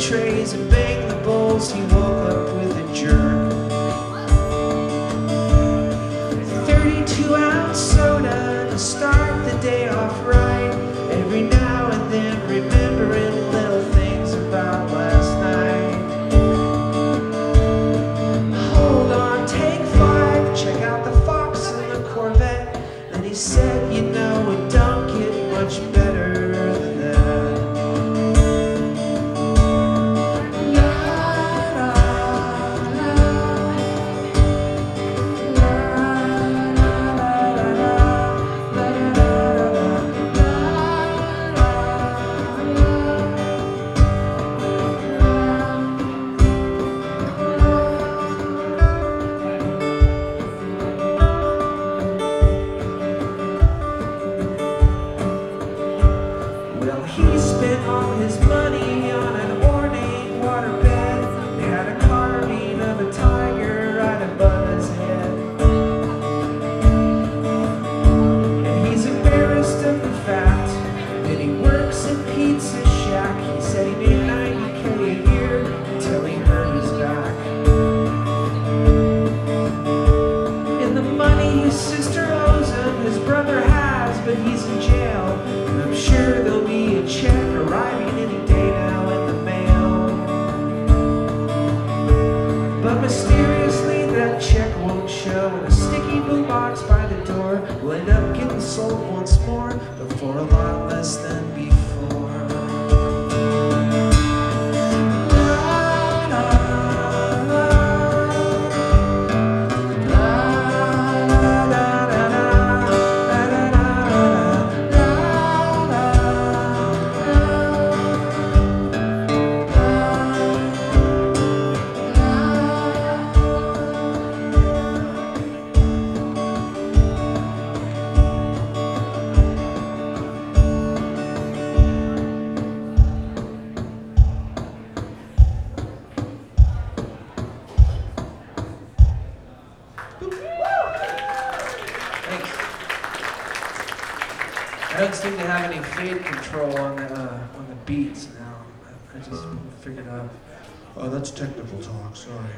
trays and bang the bowls, he woke up with a jerk. 32-ounce soda to start the day off right. Every now and then remembering little things about last night. Hold on, take 5, check out the Fox and the Corvette. And he said, you know, it don't get much better than that. Well, he spent all his money on an ornate waterbed. They had a carving of a tiger right above his head. And he's embarrassed of the fact that he works at Pizza Shack. He said he made $90K a year until he hurt his back. And the money his sister owes him, his brother has, but he's in jail. And I'm sure there'll be a check arriving any day now in the mail. But mysteriously that check won't show, and a sticky blue box by the door will end up getting sold once more, but for a lot less than before. I don't seem to have any fade control on the beats now. I just figured out. Oh, that's technical talk, sorry.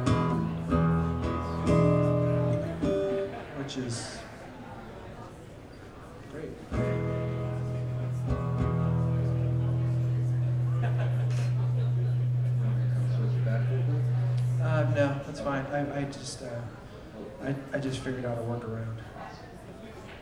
Which is great. No, that's fine. I just figured out a workaround.